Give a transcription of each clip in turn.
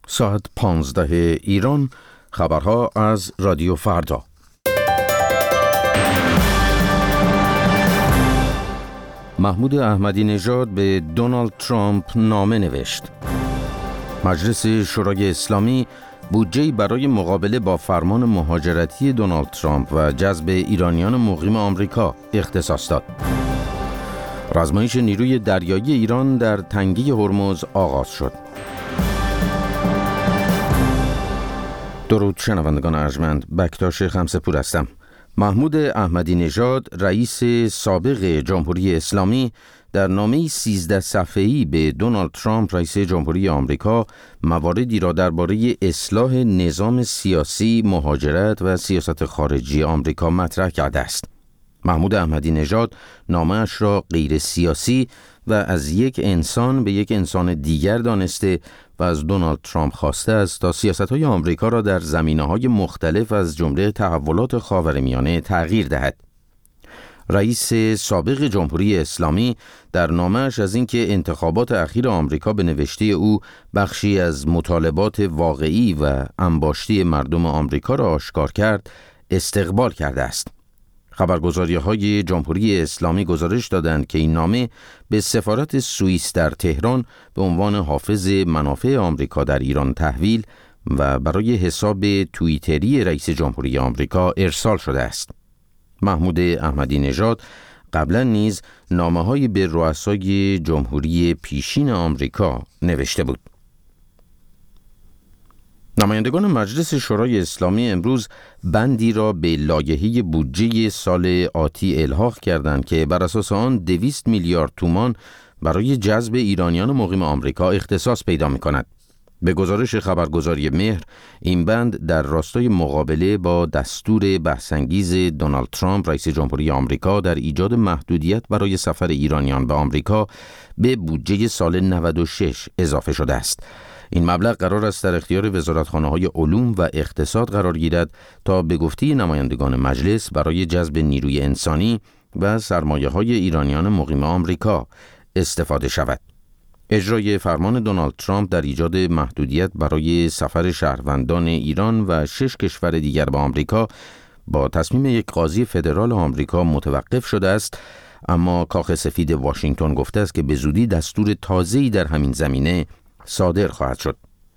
ساعت 15 ایران. خبرها از رادیو فردا. محمود احمدی نژاد به دونالد ترامپ نامه نوشت. مجلس شورای اسلامی بودجه‌ای برای مقابله با فرمان مهاجرتی دونالد ترامپ و جذب ایرانیان مقیم آمریکا اختصاص داد. رزمایش نیروی دریایی ایران در تنگه هرمز آغاز شد. درود شنوندگان ارجمند، بکتاش خمسه‌پور هستم. محمود احمدی نژاد، رئیس سابق جمهوری اسلامی، در نامه‌ای 13 صفحه‌ای به دونالد ترامپ رئیس جمهوری آمریکا مواردی را درباره اصلاح نظام سیاسی، مهاجرت و سیاست خارجی آمریکا مطرح کرده است. محمود احمدی نژاد نامه‌اش را غیر سیاسی و از یک انسان به یک انسان دیگر دانسته و از دونالد ترامپ خواسته است تا سیاست‌های آمریکا را در زمینه‌های مختلف از جمله تحولات خاورمیانه تغییر دهد. رئیس سابق جمهوری اسلامی در نامه‌اش از اینکه انتخابات اخیر آمریکا به نوشته او بخشی از مطالبات واقعی و انباشته مردم آمریکا را آشکار کرد، استقبال کرده است. خبرگزاری‌های جمهوری اسلامی گزارش دادند که این نامه به سفارت سوئیس در تهران به عنوان حافظ منافع آمریکا در ایران تحویل و برای حساب توییتری رئیس جمهوری آمریکا ارسال شده است. محمود احمدی نژاد قبلا نیز نامه‌هایی به رؤسای جمهوری پیشین آمریکا نوشته بود. نمایندگان مجلس شورای اسلامی امروز بندی را به لایحه بودجه سال آتی الحاق کردند که بر اساس آن 200 میلیارد تومان برای جذب ایرانیان مقیم آمریکا اختصاص پیدا می‌کند. به گزارش خبرگزاری مهر، این بند در راستای مقابله با دستور بحث‌انگیز دونالد ترامپ رئیس جمهوری آمریکا در ایجاد محدودیت برای سفر ایرانیان به آمریکا به بودجه سال 96 اضافه شده است. این مبلغ قرار است در اختیار وزارتخانه‌های علوم و اقتصاد قرار گیرد تا به گفته نمایندگان مجلس برای جذب نیروی انسانی و سرمایه‌های ایرانیان مقیم آمریکا استفاده شود. اجرای فرمان دونالد ترامپ در ایجاد محدودیت برای سفر شهروندان ایران و 6 کشور دیگر به آمریکا با تصمیم یک قاضی فدرال آمریکا متوقف شده است، اما کاخ سفید واشنگتن گفته است که به زودی دستور تازه‌ای در همین زمینه صادر خواهد شد.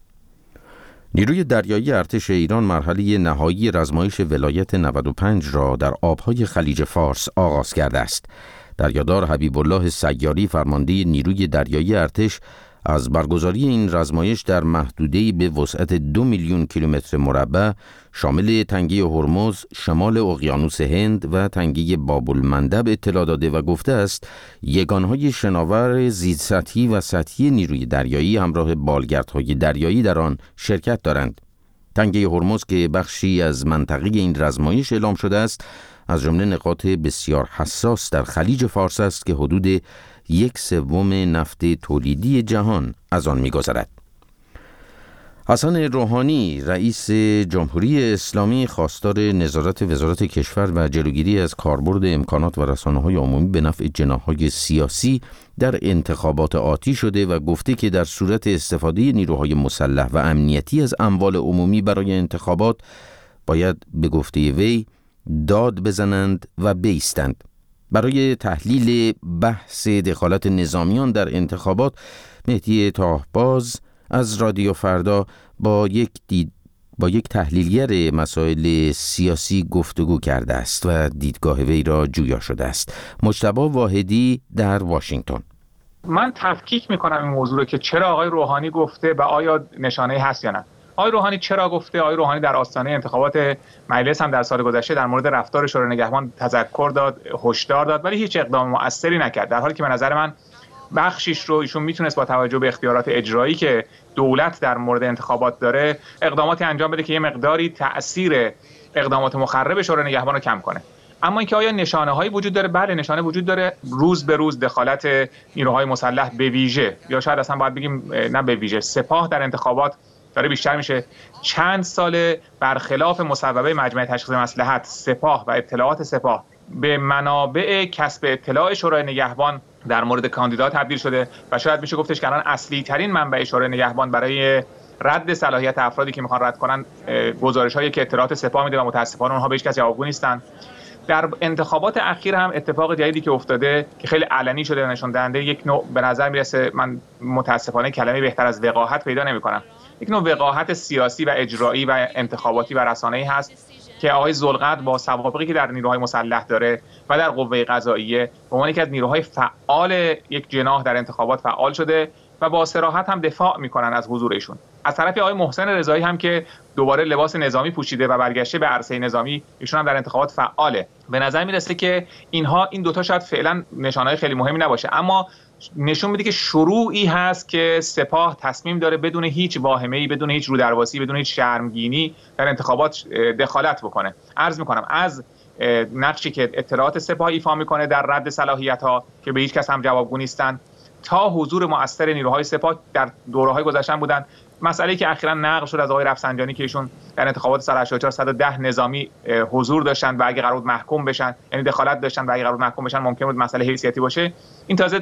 نیروی دریایی ارتش ایران مرحله نهایی رزمایش ولایت 95 را در آبهای خلیج فارس آغاز کرده است. دریادار حبیب الله سیاری، فرمانده نیروی دریایی ارتش، از برگزاری این رزمایش در محدوده‌ای به وسعت 2 میلیون کیلومتر مربع شامل تنگه هرمز، شمال اقیانوس هند و تنگه باب‌المندب اطلاع داده و گفته است یگانهای شناور زیرسطحی و سطحی نیروی دریایی همراه بالگردهای دریایی در آن شرکت دارند. تنگه هرمز که بخشی از منطقه این رزمایش اعلام شده است، از جمله نقاط بسیار حساس در خلیج فارس است که حدود 1/3 نفت تولیدی جهان از آن می‌گذرد. حسن روحانی، رئیس جمهوری اسلامی، خواستار نظارت وزارت کشور و جلوگیری از کاربرد امکانات و رسانه‌های عمومی به نفع جناح‌های سیاسی در انتخابات آتی شده و گفته که در صورت استفاده نیروهای مسلح و امنیتی از اموال عمومی برای انتخابات باید به گفته وی داد بزنند و بایستند. برای تحلیل بحث دخالت نظامیان در انتخابات، مهدی طاهباز از رادیو فردا با یک تحلیلگر مسائل سیاسی گفتگو کرده است و دیدگاه وی را جویا شده است. مجتبی واحدی در واشنگتن. من تفکیک میکنم این موضوع رو که چرا آقای روحانی گفته و آیا نشانه‌ای هست یا نه. آقای روحانی چرا گفته؟ آقای روحانی در آستانه انتخابات مجلس هم در سال گذشته در مورد رفتار شورای نگهبان تذکر داد، هشدار داد، ولی هیچ اقدام مؤثری نکرد، در حالی که به نظر من بخشیش رو ایشون میتونست با توجه به اختیارات اجرایی که دولت در مورد انتخابات داره اقداماتی انجام بده که یه مقداری تأثیر اقدامات مخرب شورای نگهبان رو کم کنه. اما اینکه آیا نشانه‌هایی وجود داره؟ بله، نشانه وجود داره. روز به روز دخالت نیروهای مسلح به ویژه، یا شاید اصلا باید بگیم نه به ویژه، سپاه در انتخابات داره بیشتر میشه. چند سال برخلاف مصوبه مجمع تشخیص مصلحت، سپاه و اطلاعات سپاه به منابع کسب اطلاع شورای نگهبان در مورد کاندیدا تبدیل شده و شاید میشه گفتش که الان اصلی ترین منبع شورای نگهبان برای رد صلاحیت افرادی که میخوان رد کنن گزارش‌هایی که اطلاعات سپاه میده و متاسفانه اونها به هیچ کس جوابگو نیستن. در انتخابات اخیر هم اتفاق جدیدی که افتاده که خیلی علنی شده نشون دهنده یک نوع به نظر میرسه، من متاسفانه کلمه بهتر از وقاحت پیدا نمی‌کنم، یک نوع وقاحت سیاسی و اجرایی و انتخاباتی و رسانه‌ای هست که آقای ذوالقدر با سوابقی که در نیروهای مسلح داره و در قوه قضاییه به عنوان یکی از نیروهای فعال یک جناح در انتخابات فعال شده و با صراحت هم دفاع میکنن از حضور ایشون. از طرف آقای محسن رضایی هم که دوباره لباس نظامی پوشیده و برگشته به عرصه نظامی، ایشون هم در انتخابات فعاله. به نظر میرسه که این دوتا شاید فعلا نشانه‌های خیلی مهمی نباشه، اما نشون میده که شروعی هست که سپاه تصمیم داره بدون هیچ واهمه‌ای، بدون هیچ رودرواسی، بدون هیچ شرمگینی در انتخابات دخالت بکنه. عرض میکنم از نقشی که اطلاعات سپاه ایفا میکنه در رد صلاحیت‌ها که به هیچ کس هم جوابگو نیستن، تا حضور مؤثر نیروهای سپاه در دوره‌های گذشته بودن. مسئله‌ای که اخیراً نقل شد از آقای رفسنجانی که ایشون در انتخابات سال 84 110 نظامی حضور داشتن و اگه قرار بود محکوم بشن، یعنی دخالت داشتن و اگه قرار بود محکوم بشن ممکن بود مسئله حیثیتی باشه. این تازه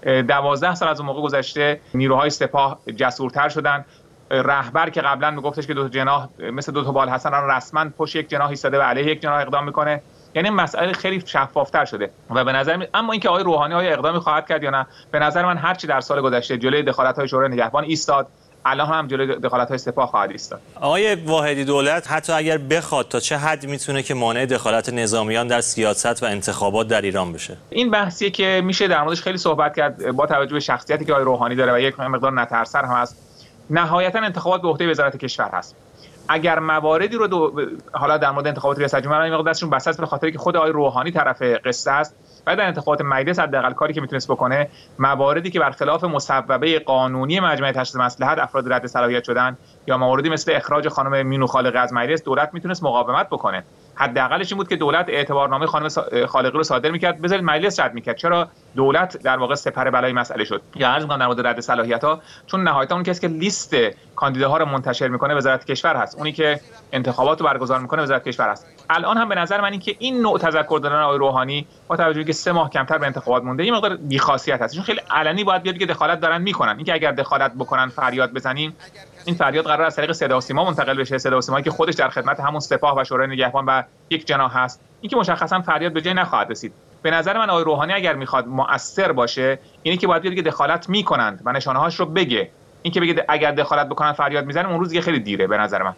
12 سال از اون موقع گذشته، نیروهای سپاه جسورتر شدن. رهبر که قبلا میگفتش که دو تا جناح مثل دو تا بال هستن، الان رسما پشت یک جناح ایستاده و علیه یک جناح اقدام میکنه. یعنی مسئله خیلی شفافتر شده و به نظر اما اینکه آقای روحانی اقدامی خواهد کرد یا نه، به نظر من هر چی در سال گذشته جلوی دخالت‌های شورای نگهبان ایستاد، الان هم جلوی دخالت‌های سپاه خواهد ایستاد. آقای واحدی، دولت حتی اگر بخواد تا چه حد میتونه که مانع دخالت نظامیان در سیاست و انتخابات در ایران بشه؟ این بحثیه که میشه در موردش خیلی صحبت کرد با توجه به شخصیتی که آقای روحانی داره و یک مقدار نترسر هم هست. نهایتا انتخابات به عهده وزارت کشور هست. اگر مواردی رو حالا در مورد انتخابات ریاست جمهوری این مقدار دستشون بساط، به خاطر که خود آقای روحانی طرف قصه است و در انتخابات مجلس حداقل کاری که میتونست بکنه، مواردی که برخلاف مصوبه قانونی مجمع تشخیص مصلحت افراد رد صلاحیت شدن یا مواردی مثل اخراج خانم مینو خالقی از مجلس، دولت میتونست مقاومت بکنه. حداقلش این بود که دولت اعتبارنامه خانم خالقی رو صادر میکرد، بذارید مجلس رد میکرد. چرا دولت در واقع سپر بلای مسئله شد؟ یا عرض می‌کنم در مورد رد صلاحیت‌ها، چون نهایتا اون کسی که لیست کاندیداها رو منتشر میکنه وزارت کشور هست، اونی که انتخابات رو برگزار میکنه وزارت کشور هست. الان هم به نظر من این که این نوع تذکر دادن آقای روحانی با توجه به 3 ماه کمتر به انتخابات مونده، این مقدار بی‌خاصیت هست. چون خیلی علنی باید بیاد که دخالت دارن میکنن. اینکه اگر دخالت بکنن فریاد بزنیم، این فریاد قرار از طریق صدا و سیما منتقل بشه، صدا و سیمایی که خودش در خدمت همون سپاه و شورای نگهبان و یک جناح هست، این که مشخصا فریاد به جای نخواهد رسید. به نظر من آقای روحانی اگر میخواد مؤثر باشه، اینی که باید بیاد که دخالت میکنند و نشانه‌هاش رو بگه. این که بگه اگر دخالت بکنن فریاد میزنیم، اون روز دیگه خیلی دیره به نظر من.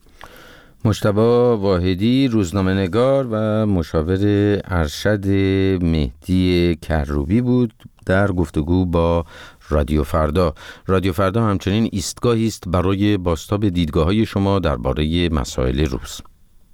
مجتبی واحدی، روزنامه‌نگار و مشاور ارشد مهدی کروبی بود در گفتگو با رادیو فردا. رادیو فردا همچنین ایستگاهی است برای بازتاب دیدگاه‌های شما درباره مسائل روز.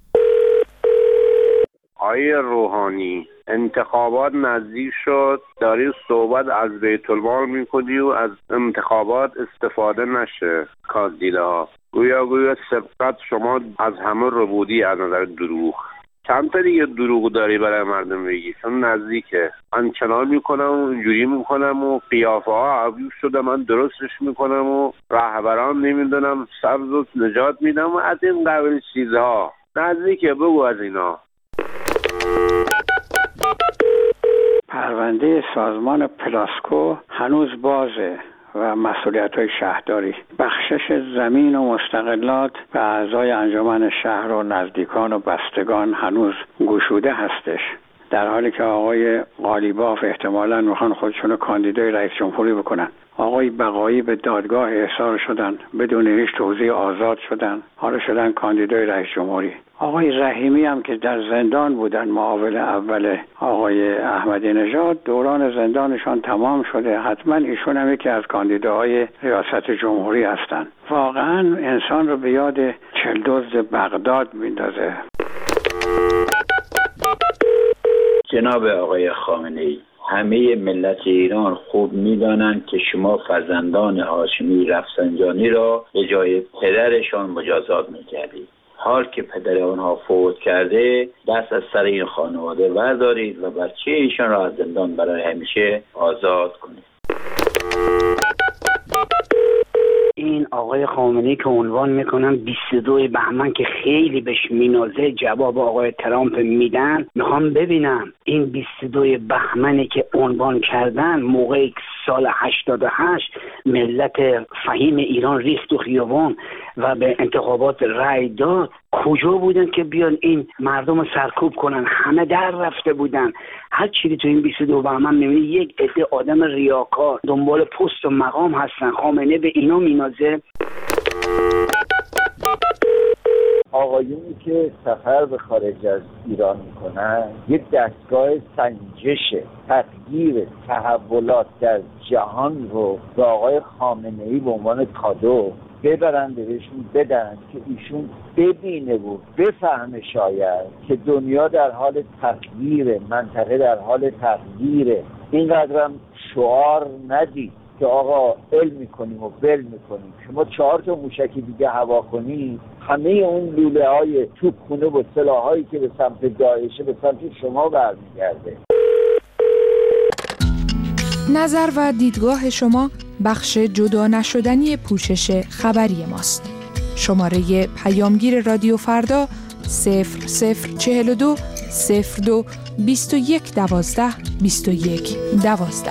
آقای روحانی، انتخابات نزدیک شد، داری صحبت از بیت المال میکنی و از انتخابات استفاده نشه کاندیداها. گویا سبقت شما از همه رو بودی از نظر دروغ. چند تا دیگه دروغ داری برای مردم بگی؟ چون نزدیکه. من چنان میکنم و اینجوری میکنم و قیافه ها عویب شده، من درستش میکنم و رهبران نمیدونم سبز و نجات میدم و از این قبیل چیزها. نزدیکه، بگو از اینا. پرونده سازمان پلاسکو هنوز بازه و مسئولیت‌های شهرداری، بخشش زمین و مستقلات به اعضای انجمن شهر و نزدیکان و بستگان هنوز گشوده هستش، در حالی که آقای قالیباف احتمالاً میخوان خودشونو کاندیدای رئیس جمهوری بکنن. آقای بقایی به دادگاه احضار شدن، بدون هیچ توضیح آزاد شدن، حالا شدن کاندیدای رئیس جمهوری. آقای رحیمی هم که در زندان بودن، معاون اول آقای احمدی نژاد، دوران زندانشان تمام شده، حتما ایشون هم یکی از کاندیداهای ریاست جمهوری هستن. واقعا انسان رو به یاد چلدزد بغداد میندازه. جناب آقای خامنه‌ای، همه ملت ایران خوب می‌دانند که شما فرزندان هاشمی رفسنجانی را به جای پدرشان مجازات می‌کردید. حال که پدر آنها فوت کرده، دست از سر این خانواده بردارید و بچه ایشان را از زندان برای همیشه آزاد کنید. این آقای خامنه‌ای که عنوان میکنن 22 بهمن که خیلی بهش مینازه جواب آقای ترامپ میدن، میخوام ببینم این 22 بهمنی که عنوان کردن موقع سال 88 ملت فهیم ایران ریخت و خیابان و به انتخابات رأی داد، کجا بودن که بیان این مردم سرکوب کنن؟ همه در رفته بودن. هر چیزی تو این 22 بهمن میبینی یک عده آدم ریاکار دنبال پست و مقام هستن. خامنه به اینا مینازه. آقایونی که سفر به خارج از ایران میکنن یک دستگاه سنجش تغییر تحولات در جهان رو به آقای خامنه‌ای به عنوان کادو ببرن بهشون بدن که ایشون ببینه و بفهمه شاید که دنیا در حال تغییره، منطقه در حال تغییره. اینقدرم شعار ندید که آقا علم میکنیم و بل میکنیم. شما 4 تا موشکی دیگه هوا کنید، همه اون لوله های توپخونه و سلاحایی که به سمت داعشه به سمت شما برمیگرده. نظر و دیدگاه شما بخش جدا نشدنی پوشش خبری ماست. شماره پیامگیر رادیو فردا 0042 02 21 12 21 12.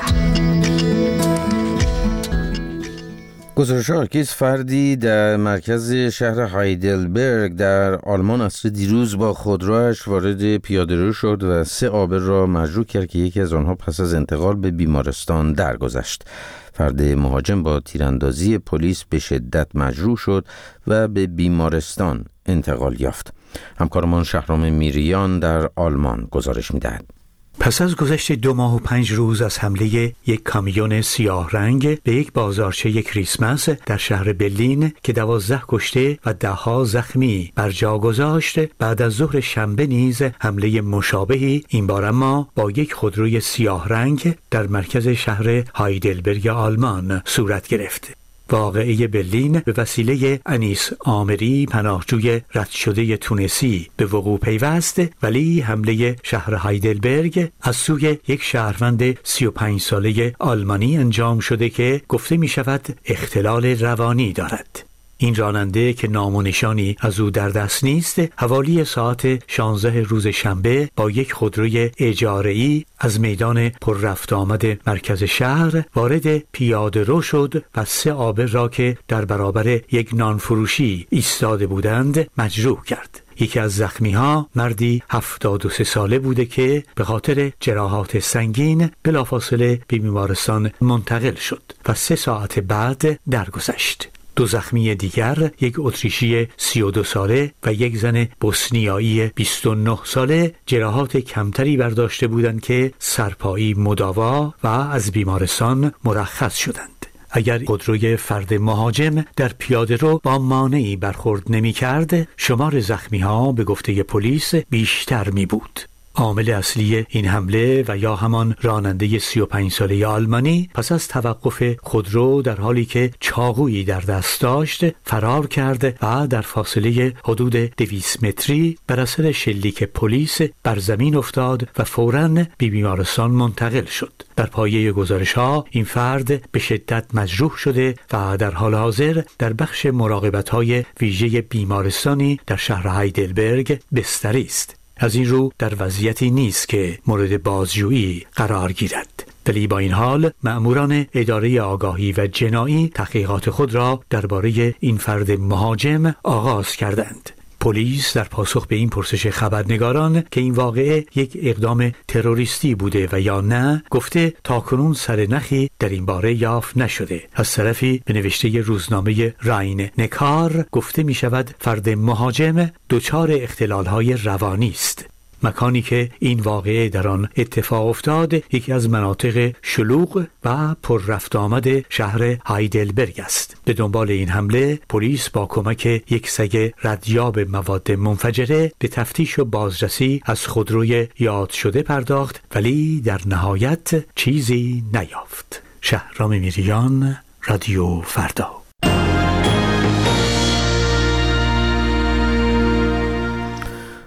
گزارش آرکیز فردی در مرکز شهر هایدلبرگ در آلمان عصر دیروز با خودرویش وارد پیاده‌رو شد و 3 عابر را مجروح کرد که یکی از آنها پس از انتقال به بیمارستان درگذشت. فرد مهاجم با تیراندازی پلیس به شدت مجروح شد و به بیمارستان انتقال یافت. همکارمان شهرام میریان در آلمان گزارش می‌دهد. پس از گذشت 2 ماه و 5 روز از حمله یک کامیون سیاه رنگ به یک بازارچه کریسمس در شهر برلین که 12 کشته و 10 زخمی بر جا گذاشت، بعد از ظهر شنبه نیز حمله مشابهی این بار اما با یک خودروی سیاه رنگ در مرکز شهر هایدلبرگ آلمان صورت گرفت. واقعه برلین به وسیله انیس آمری، پناهجوی رد شده تونسی، به وقوع پیوست، ولی حمله شهر هایدلبرگ از سوی یک شهروند 35 ساله آلمانی انجام شده که گفته می شود اختلال روانی دارد. این راننده که نام و نشانی از او در دست نیست، حوالی ساعت 16 روز شنبه با یک خودروی اجاره‌ای از میدان پر رفت آمد مرکز شهر وارد پیاده‌رو شد و 3 عابر را که در برابر یک نانفروشی ایستاده بودند مجروح کرد. یکی از زخمی‌ها مردی 73 ساله بوده که به خاطر جراحات سنگین بلافاصله به بیمارستان منتقل شد و 3 ساعت بعد درگذشت. 2 زخمی دیگر، یک اتریشی 32 ساله و یک زن بوسنیایی 29 ساله، جراحات کمتری برداشته بودند که سرپایی مداوا و از بیمارستان مرخص شدند. اگر خودروی فرد مهاجم در پیاده‌رو با مانعی برخورد نمی‌کرد، شمار زخمی‌ها به گفته پلیس بیشتر می‌بود. عامل اصلی این حمله و یا همان راننده 35 ساله آلمانی پس از توقف خودرو در حالی که چاقویی در دست داشت فرار کرد و در فاصله حدود 200 متری بر اثر شلیک پلیس بر زمین افتاد و فوراً به بیمارستان منتقل شد. در پایه گزارش‌ها این فرد به شدت مجروح شده و در حال حاضر در بخش مراقبت‌های ویژه بیمارستانی در شهر هایدلبرگ بستری است. از این رو در وضعیتی نیست که مورد بازجویی قرار گیرد. ولی با این حال مأموران اداره آگاهی و جنایی تحقیقات خود را درباره این فرد مهاجم آغاز کردند. پلیس در پاسخ به این پرسش خبرنگاران که این واقعه یک اقدام تروریستی بوده و یا نه، گفته تاکنون سرنخی در این باره یافت نشده. از طرفی به نوشته روزنامه راین نکار گفته می شود فرد مهاجم دچار اختلال‌های روانی است. مکانی که این واقعه در آن اتفاق افتاد یکی از مناطق شلوغ و پر رفت آمد شهر هایدلبرگ است. به دنبال این حمله پلیس با کمک یک سگ ردیاب مواد منفجره به تفتیش و بازرسی از خودروی یاد شده پرداخت، ولی در نهایت چیزی نیافت. شهرام میریان، رادیو فردا.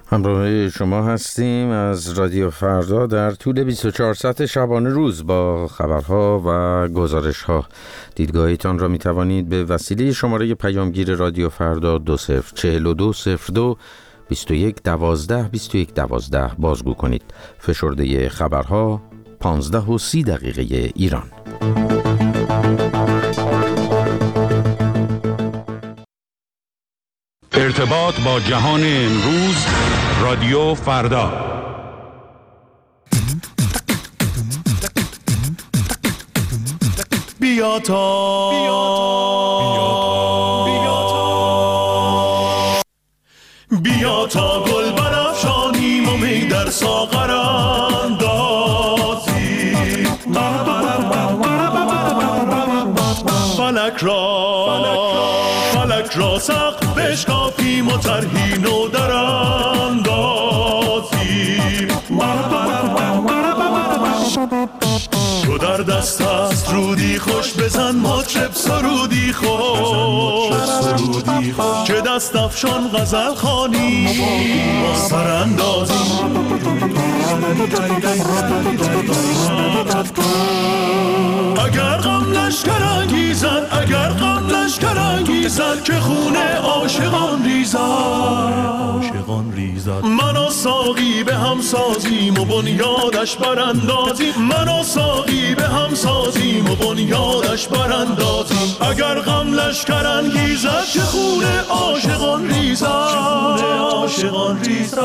همراه شما هستیم از رادیو فردا در طول 24 ساعت شبانه روز با خبرها و گزارشها. دیدگاهیتان را می توانید به وسیله شماره پیامگیر رادیو فردا 204202 2112 2112 بازگو کنید. فشرده خبرها 15:30 ایران. ارتباط با جهان امروز، رادیو فردا. بیا تا گل برافشانیم و می در ساغر اندازیم، فلک را سقف بشکافیم و طرحی نو در اندازیم. تو در دست است رودی خوش، بزن مطرب سرودی خوش، که دست افشان غزل خوانی با سر اندازیم. اگر غم لشکر انگیزن، اگر غم لشکر انگیزن، که خونه عاشقان ریزد. من و ساقی به هم سازیم و بنیادش براندازیم، من و ساقی به هم سازیم و بنیادش براندازیم. اگر غم لشکر انگیزد، که خونه عاشقان ریزد.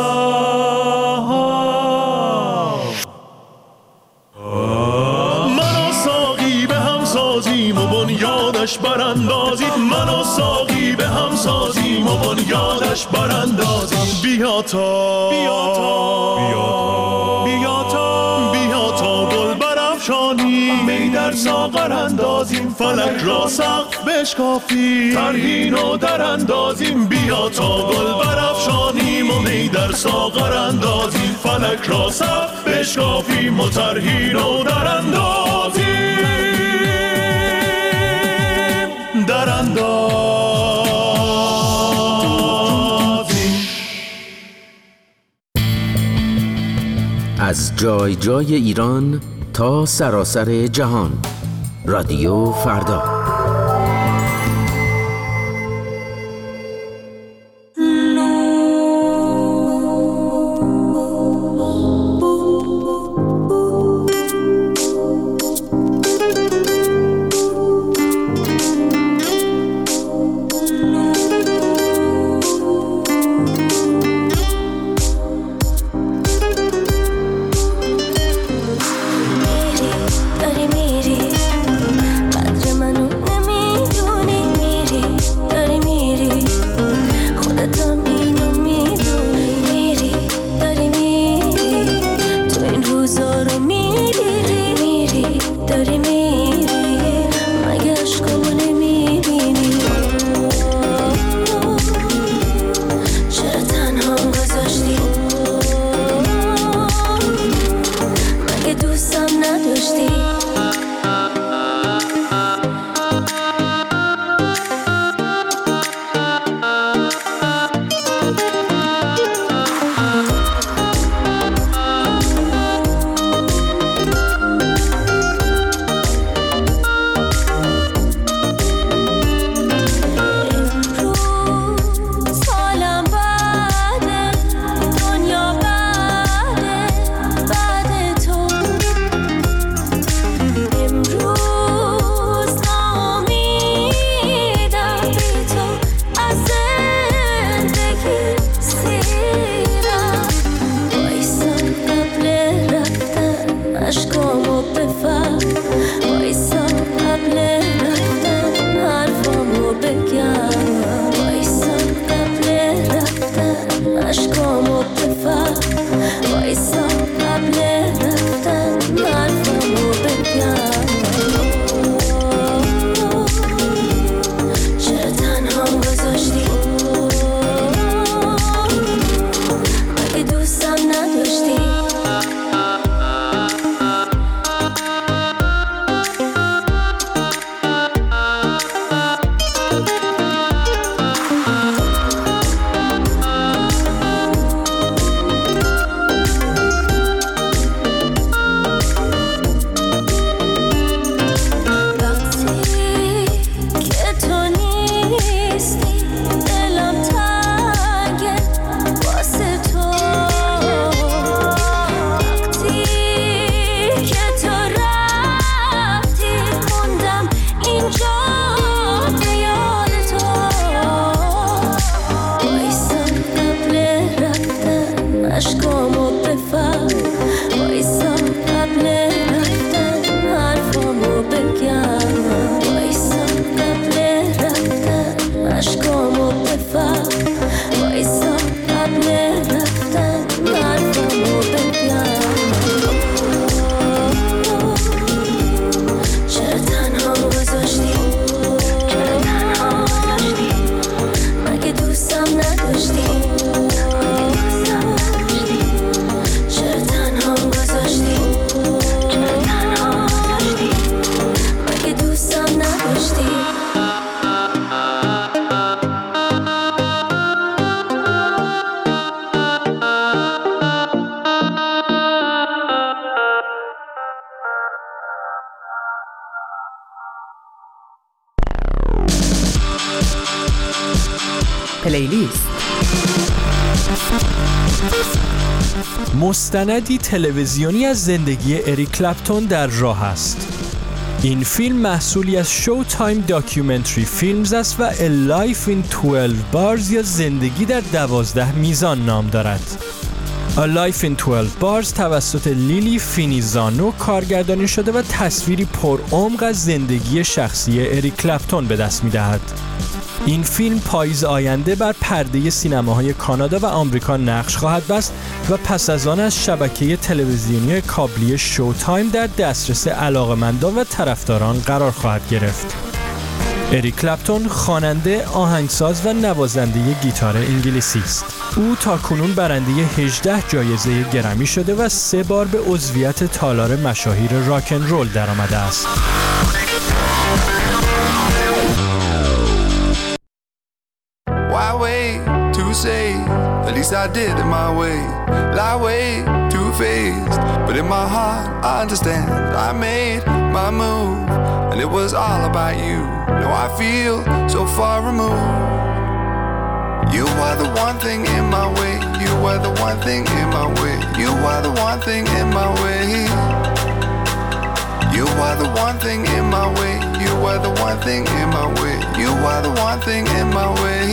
و بنیادش براندازیم، من و ساقی به هم سازیم و بنیادش براندازیم. بیا تا گل برافشانیم، می در ساغر اندازیم، فلک را سقف بشکافیم، طرحی نو در اندازیم. بیا تا گل برافشانیم و می در ساغر اندازیم، فلک را سقف بشکافیم و طرحی نو در اندازیم. از جای جای ایران تا سراسر جهان، رادیو فردا. داری میری قدر منو پلیلیست. مستندی تلویزیونی از زندگی اریک کلپتون در راه است. این فیلم محصولی از شو تایم داکیومنتری فیلمز است و A Life in 12 Bars یا زندگی در 12 میزان نام دارد. A Life in 12 Bars توسط لیلی فینیزانو کارگردانی شده و تصویری پرعمق از زندگی شخصی اریک کلپتون به دست می‌دهد. این فیلم پاییز آینده بر پرده سینماهای کانادا و آمریکا نقش خواهد بست و پس از آن از شبکه تلویزیونی کابلی شو تایم در دسترس علاقه‌مندان و طرفداران قرار خواهد گرفت. اریک کلپتون خواننده، آهنگساز و نوازنده گیتار انگلیسی است. او تاکنون برنده 18 جایزه گرمی شده و 3 بار به عضویت تالار مشاهیر راکن رول درآمده است. Why wait to say, at least I did it my way. Lie way too faced, but in my heart I understand. I made my move, and it was all about you. Now I feel so far removed. You are the one thing in my way. You are the one thing in my way. You are the one thing in my way. You are the one thing in my way. You are the one thing in my way. You are the one thing in my way.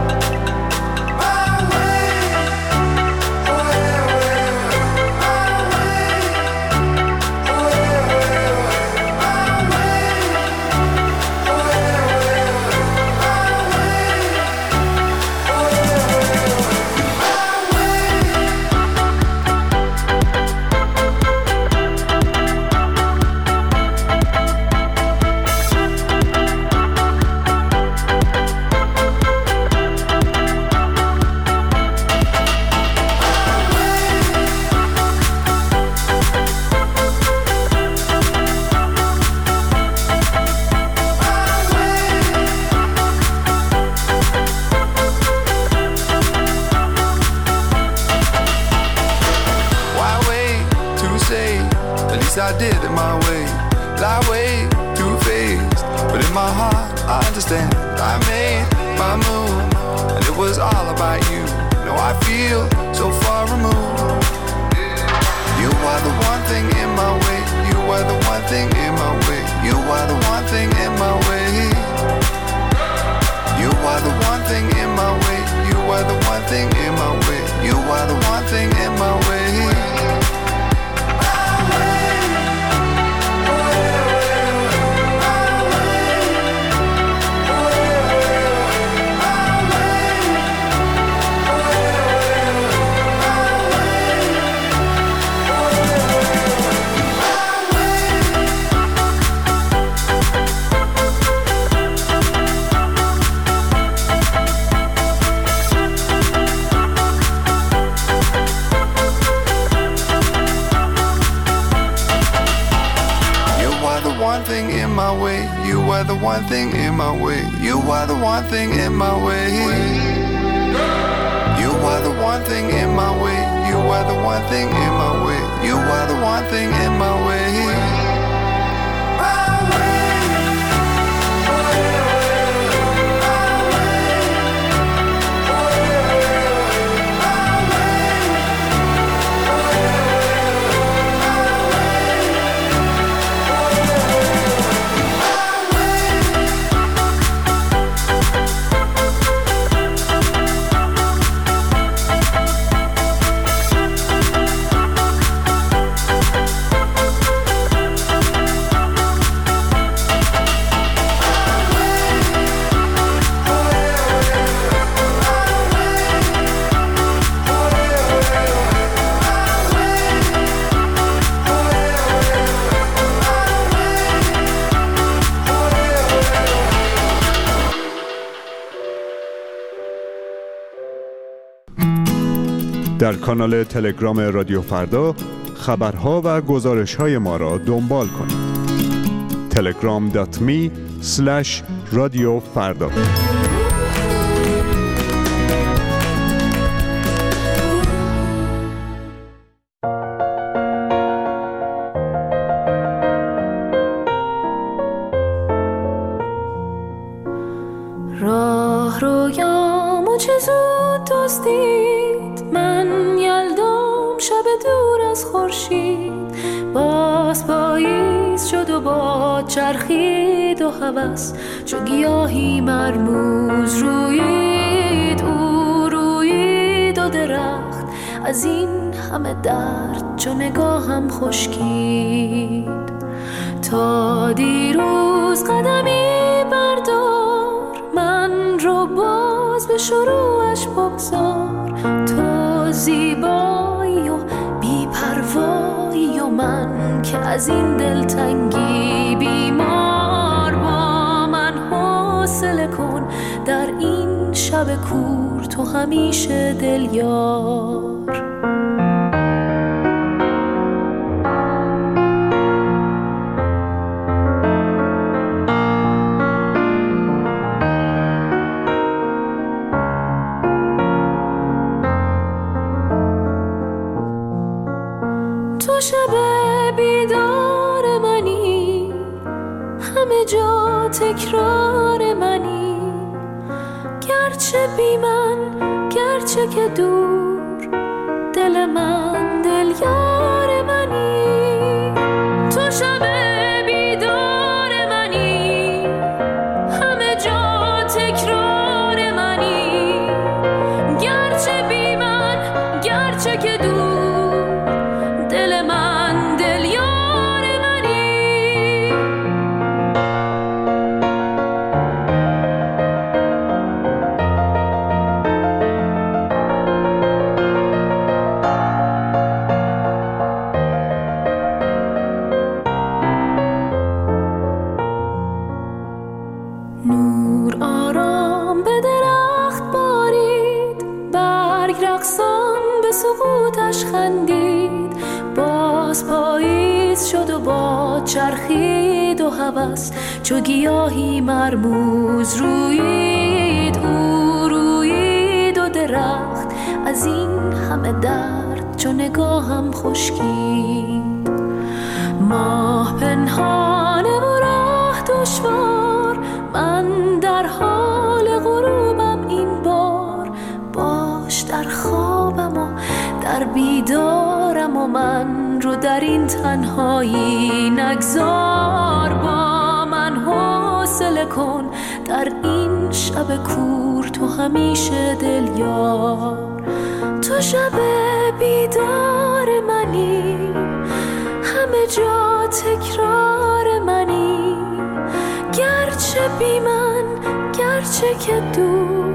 I did it my way. Lie way too faced, but in my heart I understand. I made my move, and it was all about you. Now I feel so far removed. You are the one thing in my way. You are the one thing in my way. You are the one thing in my way. You are the one thing in my way. You are the one thing in my way. You are the one thing in my way. One thing in my way. You are the one thing in my way. You are the one thing in my way. You are the one thing in my way. You are the one thing in my way. You are the one thing in my way. در کانال تلگرام رادیو فردا خبرها و گزارش‌های ما را دنبال کنید. telegram.me/رادیوفردا. راه رویام اما چه زود دزدید من یلدام شب دور از خورشید. باز پاییز شد و باد چرخید و هوس چو گیاهی مرموز رویید. او رویید و درخت از این همه درد چو نگاهم خشکید. تا دیروز قدمی بردار من رو باز به شروعش بگذار. تو زیبایی و بی‌پروایی و من که از این دلتنگی بیمار. با من حوصله کن در این شب کور تو همیشه دلیار. تو شب بیدار منی، همه جا تکرار منی. گرچه بی من، گرچه که دور، دل من دل یار منی. تو شب بیدار منی، همه جا تکرار منی. گرچه بی من، گرچه که دور، دل من دل یار منی. نور آرام به درخت بارید، برگ رقصان به سقوطش خندید. باز پاییز شد و باد چرخید و هوس چو گیاهی مرموز رویید. او رویید و درخت از این همه درد چو نگاهم خشکید. ماه پنهانه و راه دشوار، من در حال غروبم این بار. باش در خوابم و در بیدارم و من رو در این تنهایی نگذار. با من حوصله کن در این شب کور تو همیشه دلیار. تو شب بیدار منی، همه جا تکرار منی. گرچه بی من، گرچه که دور،